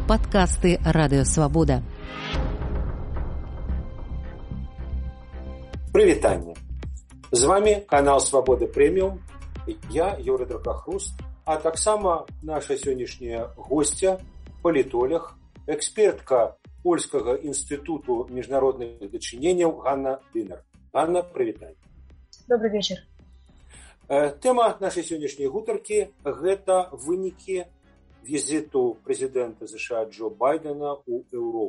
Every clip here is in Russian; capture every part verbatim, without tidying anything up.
Подкасты Радио Свобода. Прывітанне. З вами канал Свобода Премиум. Я Юрий Дракохруст, а таксама наша сённяшняя гостья, палітолог, экспертка Польскага інстытуту міжнародных дачыненняў Ганна Дынар. Ганна, прывітанне. Добрый вечер. Тэма нашай сённяшняй гутаркі – гэта вынікі візіту прэзідэнта США Джо Байдена ў Еўропу.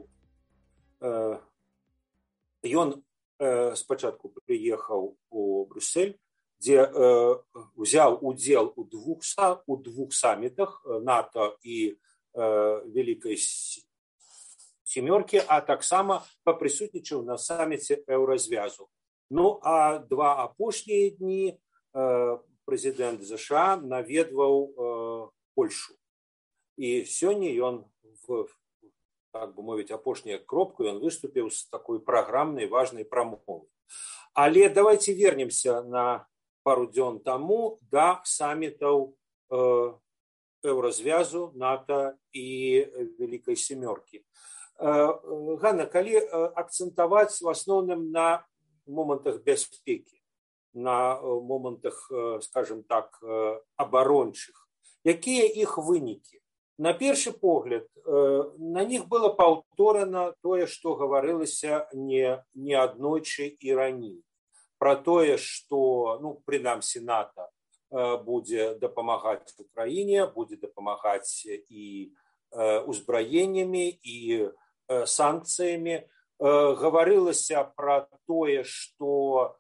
Ён спачатку прыехаў у Брюссель, дзе ўзяў удзел у двух, у двух самітах НАТО і Вялікай Сямёркі, а таксама папрысутнічаў на саміце Еўразвязу. Ну, а два апошнія дні прэзідэнт США наведваў Польшу. І сёння ён, в, так бы мовіць, апошняя кропку, ён выступіў з такой праграмнай важнай прамовай. Але давайте вернемся на пару дзён таму да самітаў Еўразвязу, НАТО і Вялікай Сямёркі. Ганна, калі акцэнтаваць в асноўным на момантах бяспекі, на момантах, скажем так, абарончых, якія іх вынікі? На першы погляд, на них было паўторана тое, што гаварылася не, не аднойчы і раней. Пра тое, што, ну, прынамсі, НАТО будзе дапамагаць Украіне, будзе дапамагаць і узбраеннямі, і санкцыямі. Гаварылася пра тое, што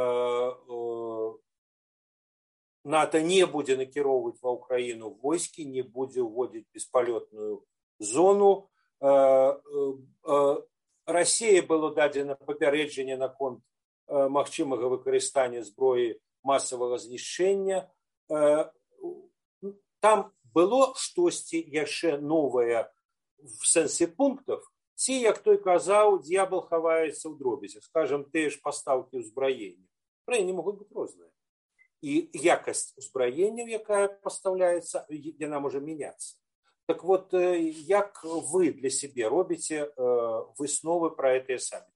НАТО не будзе накіроўваць ва Ўкраіну войскі, не будзе ўводзіць беспалётную зону. Расіі было дадзена папярэджанне наконт магчымага выкарыстання зброі масавага знішчэння. Там было штосьці яшчэ новае в сэнсе пунктаў, ці, як той казаў, д'ябал хаваецца ў дробязях. Скажам, тыя ж пастаўкі ўзбраення. Праявы могуць быць розныя. І якасць узбраення, якая пастаўляецца, яна можа мяняцца. Так вот, як вы для себе робіце высновы про гэтыя саміты?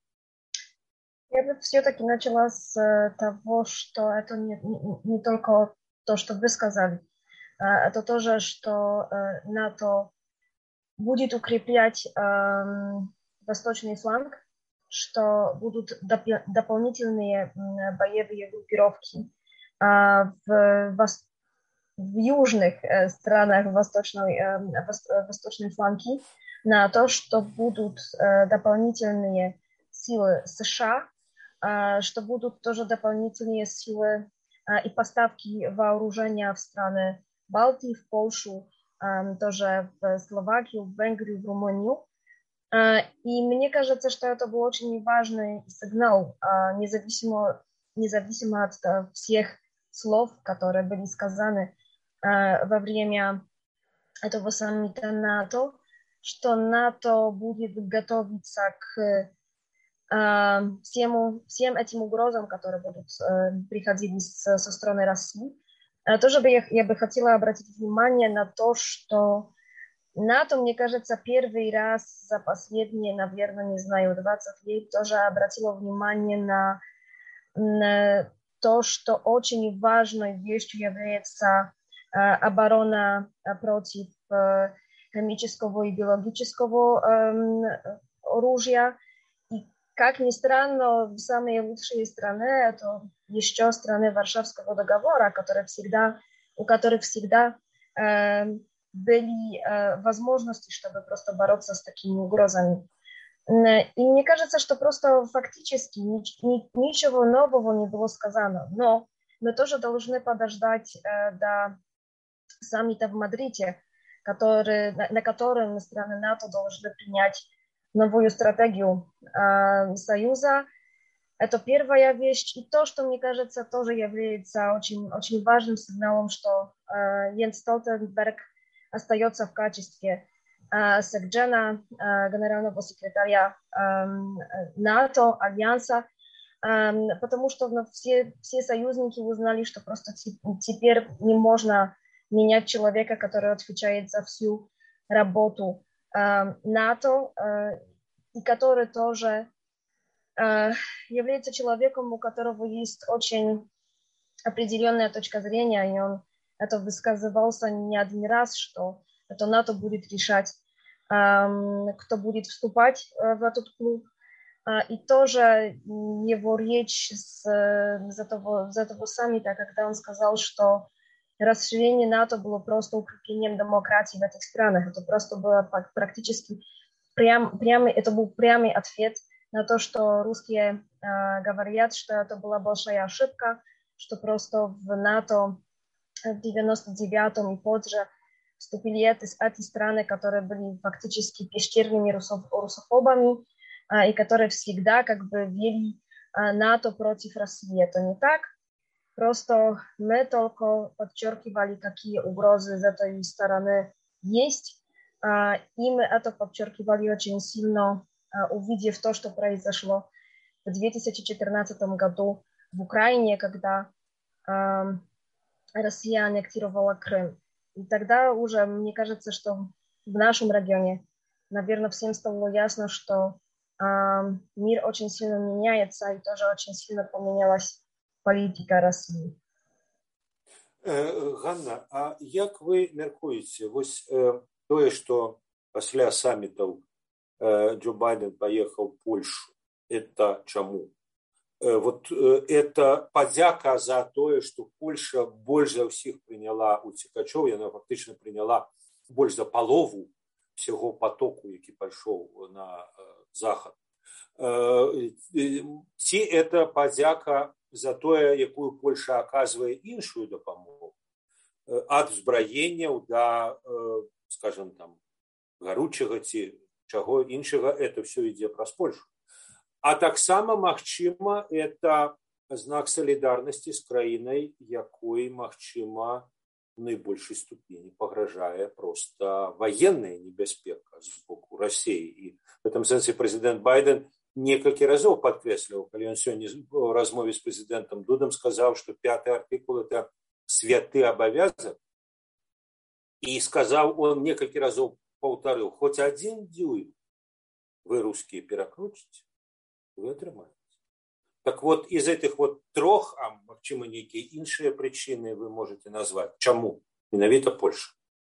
Я бы все-таки начала с того, что это не, не, не только то, что вы сказали. Это тоже, что НАТО будет укреплять э, восточный фланг, что будут доп- дополнительные боевые группировки э, в, вос- в южных э, странах восточной, э, вос- восточной фланги, на то, что будут э, дополнительные силы США, э, что будут тоже дополнительные силы э, и поставки вооружения в страны Балтии, в Польшу, тоже в Словакию, в Венгрию, в Румынию. И мне кажется, что это был очень важный сигнал, независимо, независимо от всех слов, которые были сказаны во время этого саммита НАТО, что НАТО будет готовиться к всему, всем этим угрозам, которые будут приходить со стороны России. Тоже бы я, я бы хотела обратить внимание на то, что НАТО, мне кажется, первый раз за последние, наверное, не знаю, двадцать лет тоже обратило внимание на, на то, что очень важной вещью является э, оборона против э, химического и биологического э, оружия. И, как ни странно, самые лучшие страны — это еще страны Варшавского договора, которые всегда, у которых всегда э, были э, возможности, чтобы просто бороться с такими угрозами. И мне кажется, что просто фактически ни, ни, ничего нового не было сказано. Но мы тоже должны подождать э, до саммита в Мадриде, который, на, на котором страны НАТО должны принять новую стратегию э, Союза. Это первая вещь. И то, что, мне кажется, тоже является очень, очень важным сигналом, что э, Йенс Столтенберг остается в качестве э, секджена, э, генерального секретаря э, НАТО, Альянса, э, потому что ну, все, все союзники узнали, что просто теперь не можно менять человека, который отвечает за всю работу НАТО, и который тоже является человеком, у которого есть очень определенная точка зрения, и он это высказывался не один раз, что это НАТО будет решать, кто будет вступать в этот клуб. И тоже его речь с, с, этого, с этого саммита, когда он сказал, что расширение НАТО было просто укреплением демократии в этих странах. Это просто было практически прям, прямый, это был прямый ответ на то, что русские э, говорят, что это была большая ошибка, что просто в НАТО в девяносто девятом и позже вступили эти, эти страны, которые были фактически пещерными русофобами, и которые всегда как бы вели НАТО против России. Это не так. Просто мы только подчеркивали, какие угрозы с этой стороны есть. И мы это подчеркивали очень сильно, увидев то, что произошло в две тысячи четырнадцатом году в Украине, когда Россия аннектировала Крым. И тогда уже, мне кажется, что в нашем регионе, наверное, всем стало ясно, что мир очень сильно меняется, и тоже очень сильно поменялась політика Росії. Ганна, а як ви міркуєте, ось тое, што пасля саммітаў Джо Байден поехал в Польшу, это чаму? Вот это подяка за тое, что Польша больш за ўсіх прыняла уцекачоў, яна фактычна прыняла больш за палову всего потоку, які пайшоў на захад. Ці это падзяка за тое, якую Польша аказвае іншую дапамогу ад узбраенняў да, скажем, там, гаручага ці чаго іншага, это все ідзе праз Польшу. А таксама, магчыма, это знак солідарнасці з краінай, якой, магчыма, в наибольшей ступени пагражае просто военная небяспека з боку России. И в этом смысле президент Байден некалькі разоў падкрэсліваў, калі ён сёння в размове с президентом Дудом сказал, что пятый артикул – это святы обовязок. И сказал, он некалькі разоў паўтарыў, хоть один дюйм вы, русские, перакручите, вы атрымаете. Так вот, из этих вот трех, а магчыма некие іншыя причины вы можете назвать. Чему? Менавіта Польша.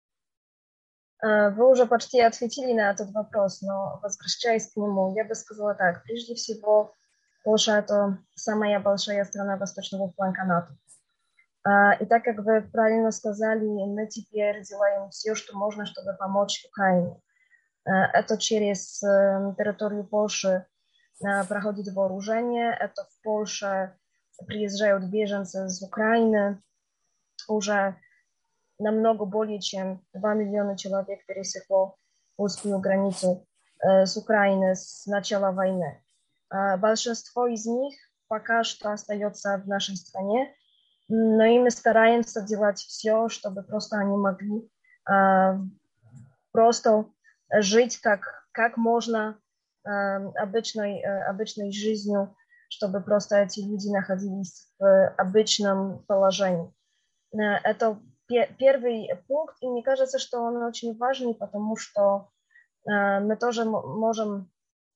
Вы уже почти ответили на этот вопрос, но возвращаясь к нему, я бы сказала так. Прежде всего, Польша – это самая большая страна восточного фланга НАТО. И так как вы правильно сказали, мы теперь делаем все, что можно, чтобы помочь Украине. Это через территорию Польши проходит вооружение, это в Польше приезжают беженцы из Украины, уже намного более чем два миллиона человек пересекло узкую границу с Украины с начала войны. Большинство из них пока что остается в нашей стране, но и мы стараемся делать все, чтобы просто они могли просто жить как, как можно обычной, обычной жизнью, чтобы просто эти люди находились в обычном положении. Это первый пункт, и мне кажется, что он очень важный, потому что мы тоже можем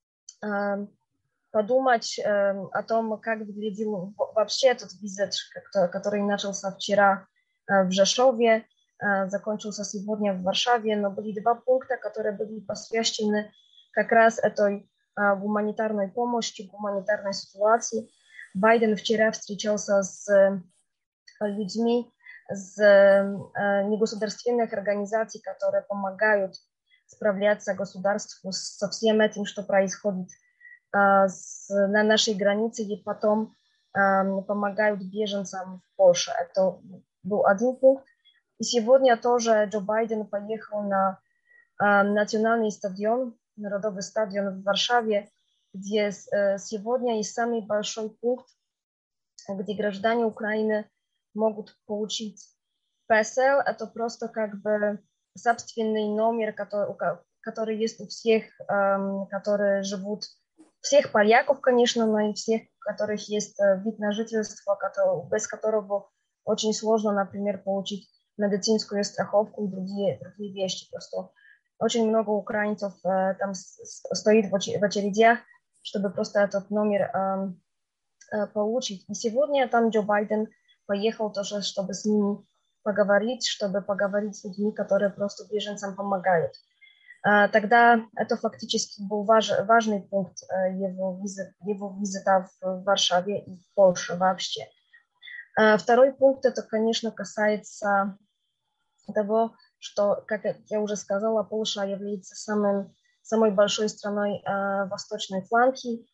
подумать о том, как выглядел вообще этот визит, который начался вчера в Rzeszowie, закончился сегодня в Варшаве, но были два пункта, которые были посвящены как раз этой а, гуманитарной помощи, гуманитарной ситуации. Байден вчера встречался с а, людьми с а, негосударственных организаций, которые помогают справляться государству со всем этим, что происходит а, с, на нашей границе, и потом а, помогают беженцам в Польше. Это был один пункт. И сегодня тоже Джо Байден поехал на а, национальный стадион, Народовый стадион в Варшаве, где сегодня есть самый большой пункт, где граждане Украины могут получить пэ эс эл. Это просто как бы собственный номер, который, который есть у всех, которые живут, всех поляков, конечно, но и всех, у которых есть вид на жительство, без которого очень сложно, например, получить медицинскую страховку и другие, другие вещи. Просто очень много украинцев там стоит в очередях, чтобы просто этот номер получить. И сегодня там Джо Байден поехал тоже, чтобы с ними поговорить, чтобы поговорить с людьми, которые просто беженцам помогают. Тогда это фактически был важ, важный пункт его, визит, его визита в Варшаве и в Польше вообще. Второй пункт, это, конечно, касается того, что, как я уже сказала, Польша является самым, самой большой страной восточной фланги,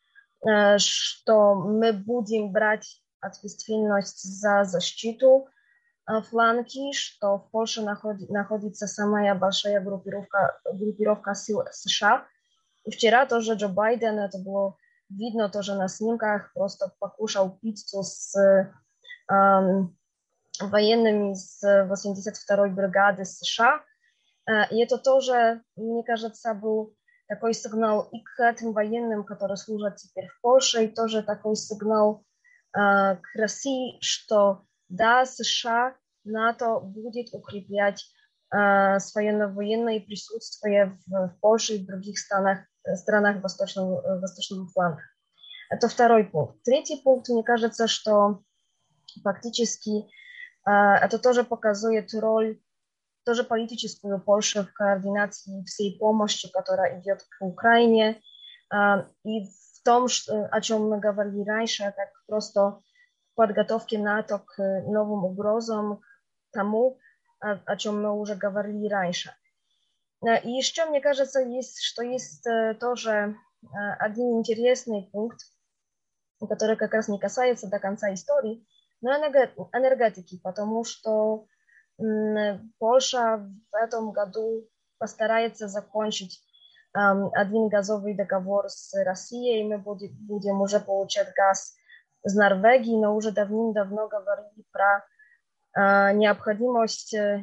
что мы будем брать ответственность за защиту фланги, что в Польше находится самая большая группировка, группировка сил США. И вчера тоже Джо Байден, это было видно тоже на снимках, просто покушал пиццу с эм, военными с восемьдесят второй бригады США. И это тоже, мне кажется, был такой сигнал и к этим военным, которые служат теперь в Польше, и тоже такой сигнал э, к России, что да, США, НАТО будет укреплять э, свое военное присутствие в, в Польше и в других странах, странах восточного, восточного фланга. Это второй пункт. Третий пункт, мне кажется, что фактически э, это тоже показывает роль, тоже политическую Польши в координации всей помощи, которая идет к Украине, э, и в том, что, о чем мы говорили раньше, как просто подготовки НАТО к новым угрозам, к тому, о, о чем мы уже говорили раньше. И еще, мне кажется, есть, что есть тоже один интересный пункт, который как раз не касается до конца истории, но энергетики, потому что Польша в этом году постарается закончить один газовый договор с Россией, и мы будем уже получать газ из Норвегии, но уже давным-давно говорили про э, необходимость э,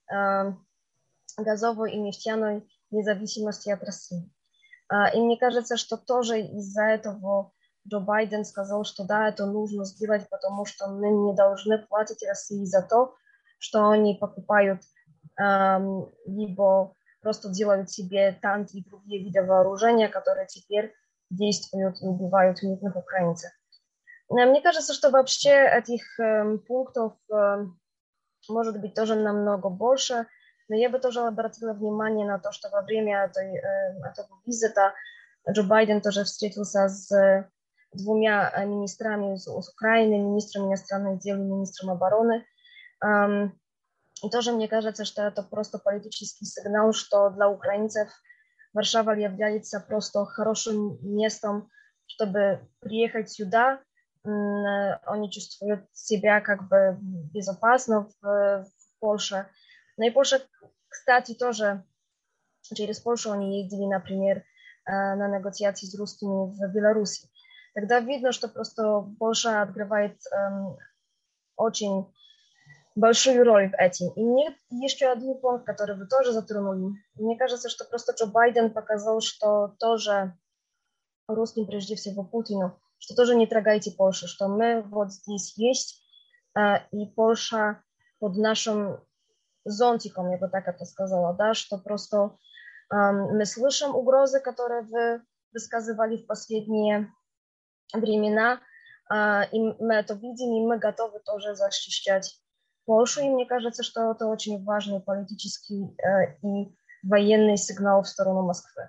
газовой и нефтяной независимости от России. Э, и мне кажется, что тоже из-за этого Джо Байден сказал, что да, это нужно сделать, потому что мы не должны платить России за то, что они покупают э, либо просто делают себе танки и другие виды вооружения, которые теперь действуют и убивают мирных украинцев. Мне кажется, что вообще этих э, пунктов э, может быть тоже намного больше, но я бы тоже обратила внимание на то, что во время этой, э, этого визита Джо Байден тоже встретился с двумя министрами из, из Украины, министром иностранных дел и министром обороны. Эм, и тоже мне кажется, что это просто политический сигнал, что для украинцев Варшава является просто хорошим местом, чтобы приехать сюда. Они чувствуют себя как бы безопасно в, в Польше. Но и Польша, кстати, тоже через Польшу они ездили, например, на негоциации с русскими в Беларуси. Тогда видно, что просто Польша открывает эм, очень большую роль в этом. И мне еще один пункт, который вы тоже затронули. Мне кажется, что просто Джо Байден показал, что тоже русским, прежде всего Путину, что тоже не трогайте Польшу, что мы вот здесь есть, э, и Польша под нашим зонтиком, я бы так это сказала, да, что просто э, мы слышим угрозы, которые вы высказывали в последние времена, э, и мы это видим, и мы готовы тоже защищать Польшу, и мне кажется, что это очень важный политический э, и военный сигнал в сторону Москвы.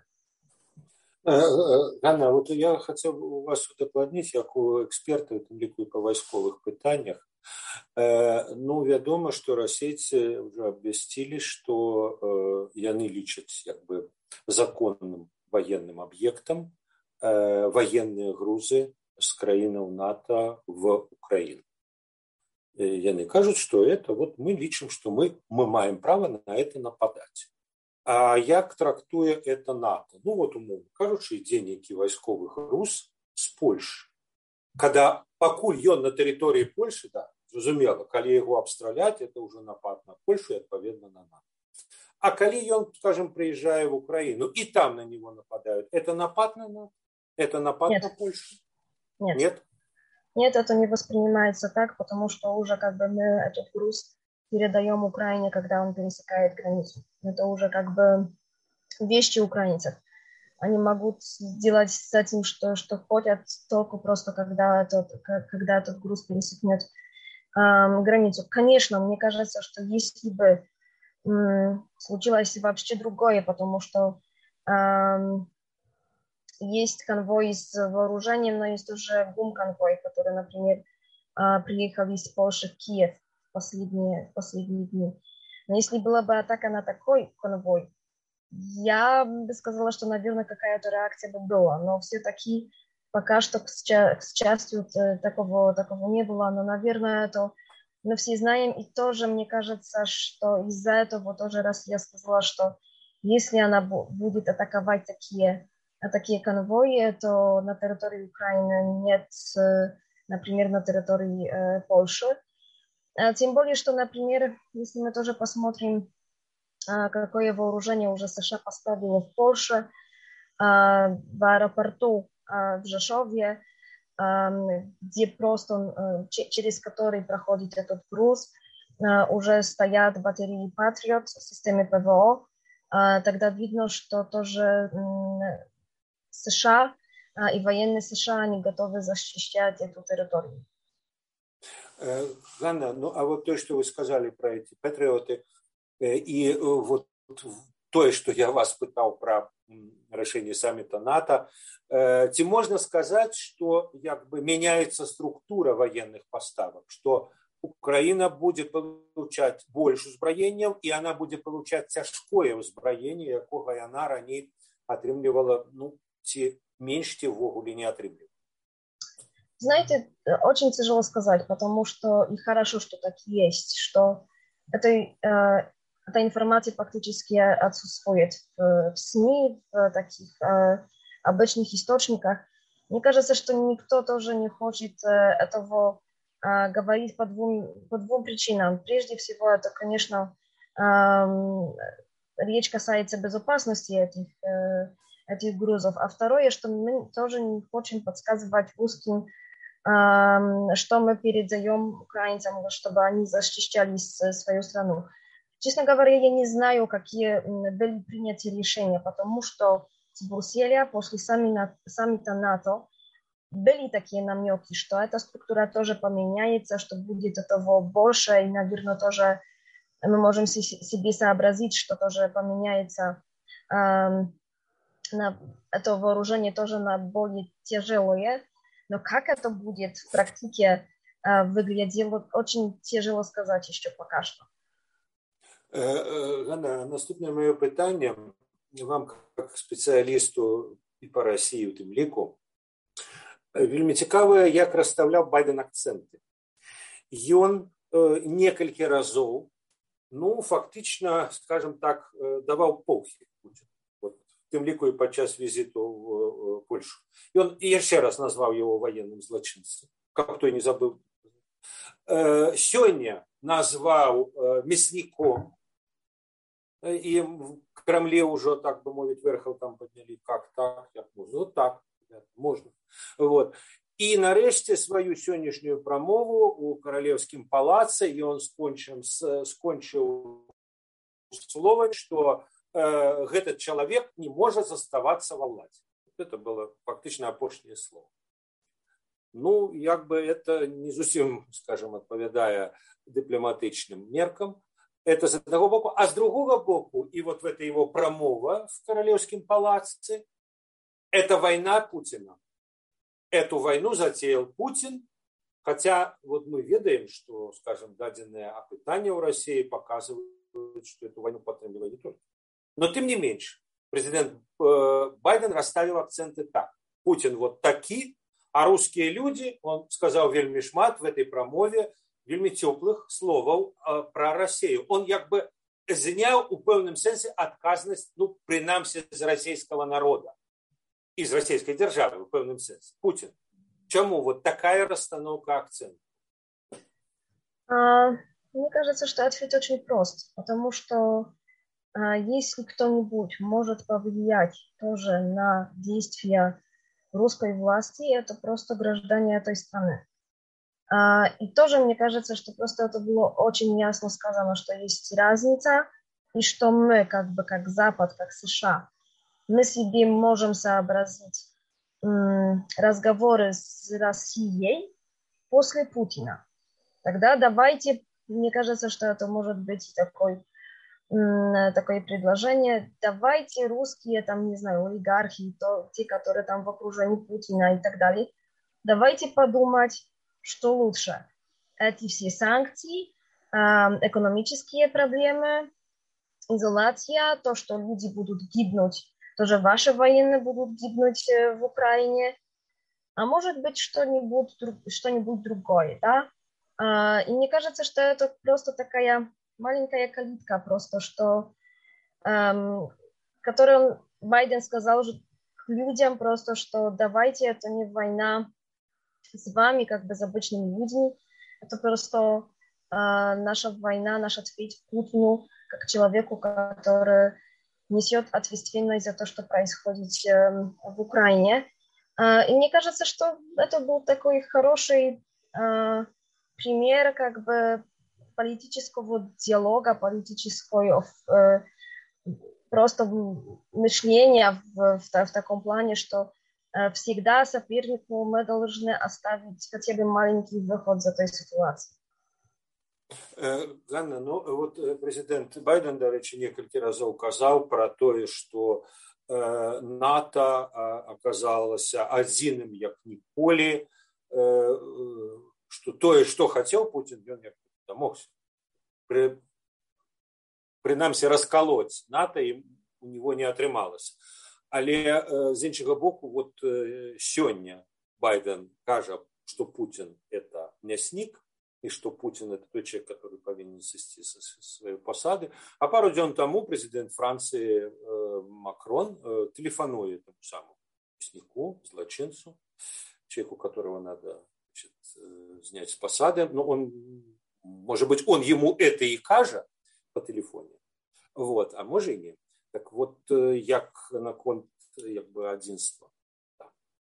Ганна, вот я хотів у вас удокладніти, як у експерта, тим ліку по військових питаннях. Ну, відомо, що російці вже обвістили, що вони лічать якби законним воєнним об'єктом воєнні грузи з країн НАТО в Україну. Яны кажут, что это вот мы лічым, что мы, мы маем право на это нападать. А як трактуе это НАТО? Ну вот умовно кажучы, ідзе нейкі вайсковы груз з Польшы. Когда пакуль ён на тэрыторыі Польшы, да, зразумела, калі яго абстраляць, это уже напад на Польшу и отповедно на НАТО. А калі ён, скажем, приезжая в Украину и там на него нападают, это напад на НАТО? Это напад Нет. на Польшу? Нет. Нет? Нет, это не воспринимается так, потому что уже как бы мы этот груз передаем Украине, когда он пересекает границу. Это уже как бы вещи украинцев. Они могут делать с этим, что, что хотят, только просто когда этот, когда этот груз пересекнет эм, границу. Конечно, мне кажется, что если бы эм, случилось вообще другое, потому что эм, есть конвой с вооружением, но есть уже гум-конвой, который, например, э, приехал из Польши в Киев в последние, в последние дни. Но если была бы атака на такой конвой, я бы сказала, что, наверное, какая-то реакция бы была, но все-таки пока что, к счастью, такого, такого не было, но, наверное, это мы все знаем, и тоже мне кажется, что из-за этого тоже раз я сказала, что если она будет атаковать такие, такие конвои, то на территории Украины нет, например, на территории э, Польши. Тем более, что, например, если мы тоже посмотрим, какое вооружение уже США поставило в Польше, в аэропорту в Rzeszowie, где просто через который проходит этот груз, уже стоят батареи Patriot в системе ПВО. Тогда видно, что тоже США и военные США, они готовы защищать эту территорию. Ганна, ну а вот то, что вы сказали про эти патриоты, и вот то, что я вас пытал про решение саммита НАТО, ці можно сказать, что как бы меняется структура военных поставок, что Украина будет получать больше узброения, и она будет получать тяжкое узброение, якого она ранее отрымливала, ну, ці меньше, ті вогуле не отрымливала. Знаете, очень тяжело сказать, потому что и хорошо, что так есть, что этой, э, эта информация фактически отсутствует в, в СМИ, в таких э, обычных источниках. Мне кажется, что никто тоже не хочет э, этого э, говорить по двум, по двум причинам. Прежде всего, это, конечно, э, речь касается безопасности этих, э, этих грузов. А второе, что мы тоже не хотим подсказывать русским, что мы передаем украинцам, чтобы они защищали свою страну. Честно говоря, я не знаю, какие были приняты решения, потому что с Брюсселя после саммита НАТО были такие намеки, что эта структура тоже поменяется, что будет этого больше, и, наверное, тоже мы можем себе сообразить, что тоже поменяется на это вооружение тоже на более тяжелое. Но как это будет в практике э, выглядело, очень тяжело сказать еще пока что. Ганна, наступне моє питання вам, як спеціалісту і по Росії, у тим ліку, вельми цікаве, як розставляв Байден акценти. Ён некалькі разоў, ну, фактично, скажем так, даваў похі Путину. Тем лику и подчас визиту в Польшу. И он еще раз назвал его военным злочинцем, как кто и не забыл. Сегодня назвал мясником, и в Кремле уже, так бы мовить, верхов там подняли, как так, как можно, вот так, можно. Вот. И нарешті свою сённяшнюю промову у Королевскім палаце, и он скончил, скончил словом, что этот человек не может заставаться во власти. Это было фактично апошняе слово. Ну, як бы это не зусім, скажем, адпавядае дыпламатычным меркам. Это с одного боку. А с другого боку, и вот в этой его промова в Королевском палаце, это война Путина. Эту войну затеял Путин, хотя вот мы ведаем, что, скажем, даденные опытания в России показывают, что эту войну подтримливали не только. Но тем не меньше, президент Байден расставил акценты так. Путин вот таки, а русские люди, он сказал вельми шмат в этой промове, вельми теплых словов про Россию. Он как бы знял у певном сенсе отказность, ну, принамсі з российского народа, из российской державы в певном сенсе. Путин. Чему вот такая расстановка акцентов? А, мне кажется, что ответ очень прост, потому что если кто-нибудь может повлиять тоже на действия русской власти, это просто граждане этой страны. И тоже мне кажется, что просто это было очень ясно сказано, что есть разница и что мы, как бы, как Запад, как США, мы себе можем сообразить м, разговоры с Россией после Путина. Тогда давайте, мне кажется, что это может быть такой, м, такое предложение, давайте русские, там, не знаю, олигархи, то, те, которые там в окружении Путина и так далее, давайте подумать, что лучше. Эти все санкции, э, экономические проблемы, изоляция, то, что люди будут гибнуть, тоже ваши военные будут гибнуть э, в Украине, а может быть что-нибудь, что-нибудь другое, да? А, и мне кажется, что это просто такая маленькая калитка, просто что, эм, которую Байден сказал уже к людям, просто что давайте, это не война с вами, как бы с обычными людьми, это просто э, наша война, наш ответ Путину, как человеку, который несет ответственность за то, что происходит э, в Украине. Э, и мне кажется, что это был такой хороший э, пример как бы политического диалога, политического э, просто мышления в, в, в таком плане, что э, всегда сопернику мы должны оставить хотя бы маленький выход из этой ситуации. Ганна, ну вот президент Байден, до речі, некалькі разоў казаў пра тое, што НАТО аказалася адзіным як ніколі, што тое, што хацеў Путін, ён як дамогся. Пры, прынамсі раскалоць НАТО і у него не атрымалася. Але з іншага боку, вот сёння Байден кажа, што Путін это мяснік, и что Путин это тот человек, который повинен сойти со своей посады. А пару дней тому президент Франции э, Макрон э, телефонует этому самому мяснику, злочинцу, человеку, которого надо, значит, э, снять с посады. Но он, может быть, он ему это и кажа по телефону, вот, а может и нет. Так вот, э, як наконт як бы одинства. Да.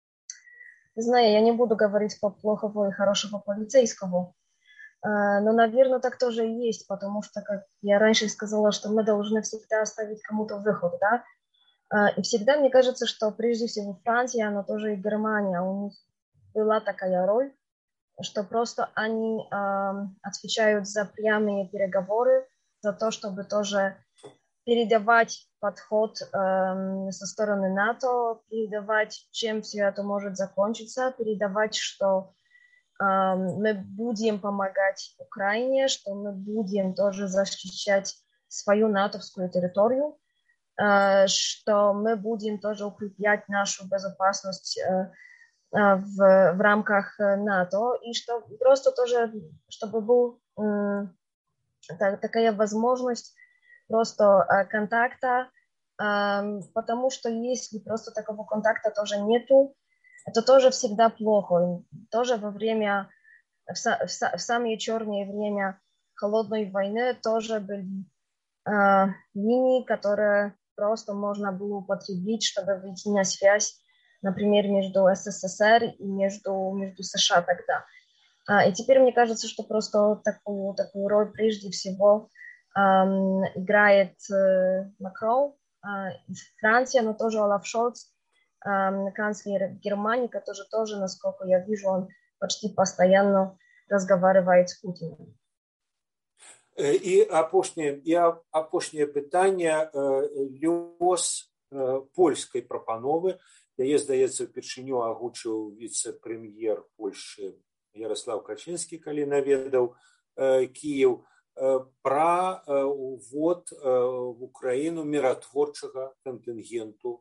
Знаю, я не буду говорить по плохого и хорошего полицейского. Но, наверное, так тоже и есть, потому что, как я раньше сказала, что мы должны всегда оставить кому-то выход, да, и всегда мне кажется, что прежде всего Франция, но тоже и Германия, у них была такая роль, что просто они э, отвечают за прямые переговоры, за то, чтобы тоже передавать подход э, со стороны НАТО, передавать, чем все это может закончиться, передавать, что мы будем помогать Украине, что мы будем тоже защищать свою натовскую территорию, что мы будем тоже укреплять нашу безопасность в, в рамках НАТО, и что просто тоже, чтобы была такая возможность просто контакта, потому что если просто такого контакта тоже нету, это тоже всегда плохо. Тоже во время, в, в, в самые черные время холодной войны тоже были э, линии, которые просто можно было употребить, чтобы выйти на связь, например, между СССР и между, между США тогда. А, и теперь мне кажется, что просто такую, такую роль прежде всего э, играет э, Макрон, э, Франция, но тоже Олаф Шольц, канцлер Германии, который тоже, насколько я вижу, он почти постоянно разговаривает с Путиным. И апошняе, и апошняе пытанне лёс польскай прапановы. Яе, здаецца, упершыню агучыў віцэ-прэм'ер Польшчы Ярослав Качынскі, калі наведаў Кіеў, пра увод в Украіну міратворчага кантынгенту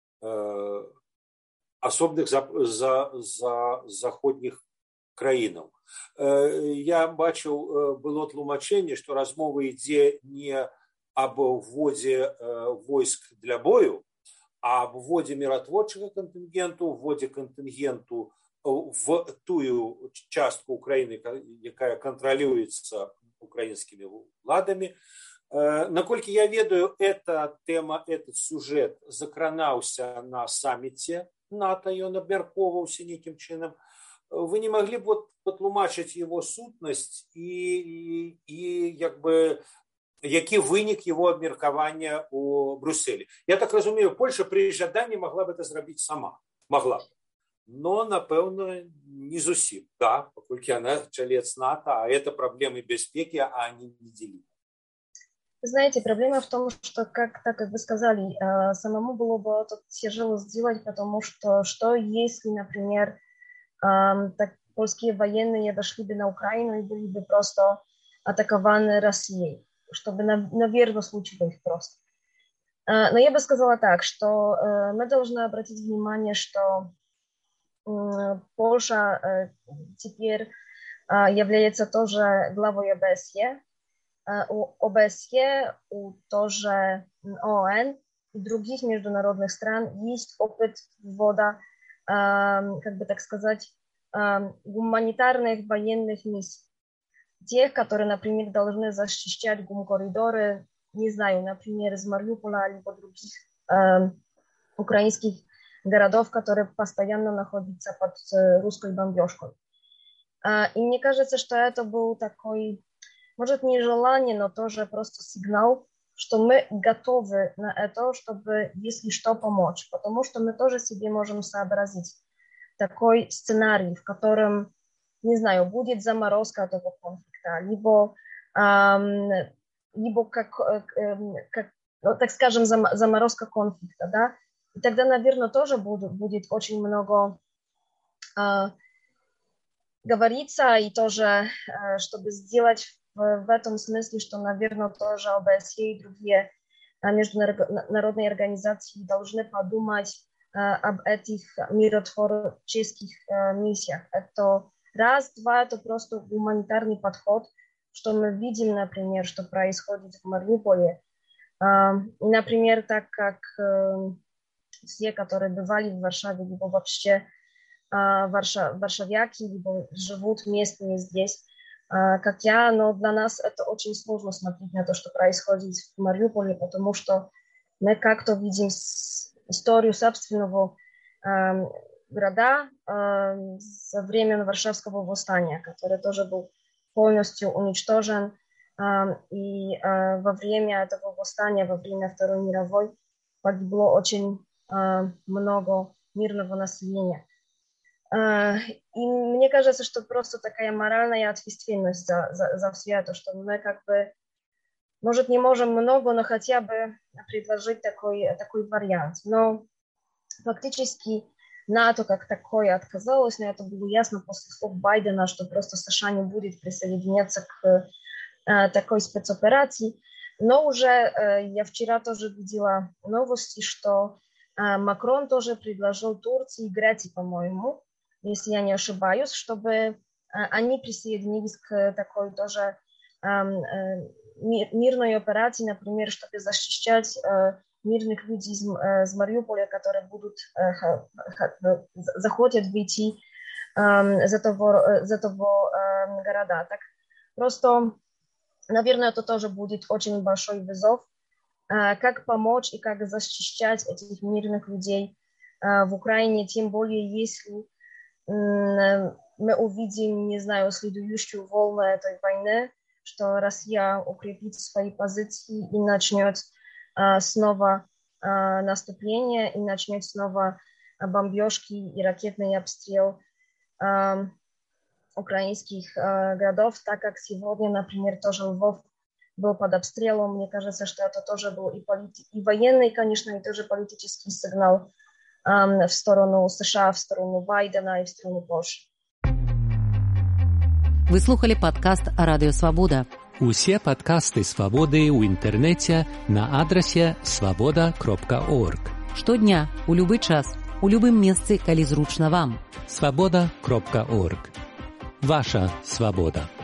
асобных за, за, за заходніх краінаў. Я бачыў, было тлумачэнне, што размова ідзе не аб вводзе войск для бою, а аб вводзе міратворчага кантынгенту, вводзе кантынгенту в тую частку Украіны, якая кантралюецца украінскімі ўладамі. Наколькі я ведаю, эта тема, этот сюжет закранаўся на саммите НАТО, ён абмяркоўваўся неким чынам. Вы не могли бы вот потлумачить его сутность и, и, и как бы які вынік его абмеркавання у Брюсселі. Я так разумею, Польша при жаданні могла б это зрабіць сама. Могла б. Но, напэўна, не зусім. Да, паколькі она чалец НАТО, а это проблемы бяспекі, а они не делили. Знаете, проблема в том, что, как, так как вы сказали, самому было бы это тяжело сделать, потому что, что если, например, так, польские военные дошли бы на Украину и были бы просто атакованы Россией, чтобы, наверное, случилось просто. Но я бы сказала так, что мы должны обратить внимание, что Польша теперь является тоже главой ОБСЕ. У ОБСЕ, у тоже ООН и других международных стран есть опыт ввода, как бы так сказать, гуманитарных военных миссий. Тех, которые, например, должны защищать гум-коридоры, не знаю, например, из Мариуполя, либо других украинских городов, которые постоянно находятся под русской бомбежкой. И мне кажется, что это был такой, может, не желание, но тоже просто сигнал, что мы готовы на это, чтобы, если что, помочь. Потому что мы тоже себе можем сообразить такой сценарий, в котором, не знаю, будет заморозка этого конфликта, либо, эм, либо как, э, как, ну, так скажем, зам, заморозка конфликта, да. И тогда, наверное, тоже будет, будет очень много э, говориться, и тоже, э, чтобы сделать в, в этом смысле, что, наверное, тоже ОБСЕ и другие э, международные организации должны подумать э, об этих миротворческих э, миссиях. Это раз, два, это просто гуманитарный подход, что мы видим, например, что происходит в Мариуполе. Э, например, так как э, все, которые бывали в Варшаве, либо вообще э, варша, варшавяки, либо живут местные здесь, э, как я, но для нас это очень сложно смотреть на то, что происходит в Мариуполе, потому что мы как-то видим с, историю собственного э, города э, со времен Варшавского восстания, который тоже был полностью уничтожен, э, и э, во время этого восстания, во время Второй мировой, погибло очень много мирного населения. И мне кажется, что просто такая моральная ответственность за, за, за все это, что мы как бы, может, не можем много, но хотя бы предложить такой, такой вариант. Но фактически НАТО как такое отказалось, но это было ясно после слов Байдена, что просто США не будет присоединяться к э, такой спецоперации. Но уже э, я вчера тоже видела новости, что Макрон тоже предложил Турции и Греции, по-моему, если я не ошибаюсь, чтобы они присоединились к такой тоже мирной операции, например, чтобы защищать мирных людей из Мариуполя, которые будут захотят выйти из этого, из этого города. Так просто, наверное, это тоже будет очень большой вызов. Как помочь и как защищать этих мирных людей в Украине, тем более, если мы увидим, не знаю, следующую волну этой войны, что Россия укрепит свои позиции и начнет снова наступление, и начнет снова бомбежки и ракетный обстрел украинских городов, так как сегодня, например, тоже Львов был под обстрелом. Мне кажется, что это тоже был и, полит... и военный, конечно, и тоже политический сигнал эм, в сторону США, в сторону Байдена и в сторону Польши. Вы слухали падкаст Радыё Свабода. Усе падкасты Свабоды ў інтэрнэце на адрасе свабода кропка орг. Штодня, у любы час, у любым месцы, калі зручна вам. свабода кропка орг. Ваша свабода.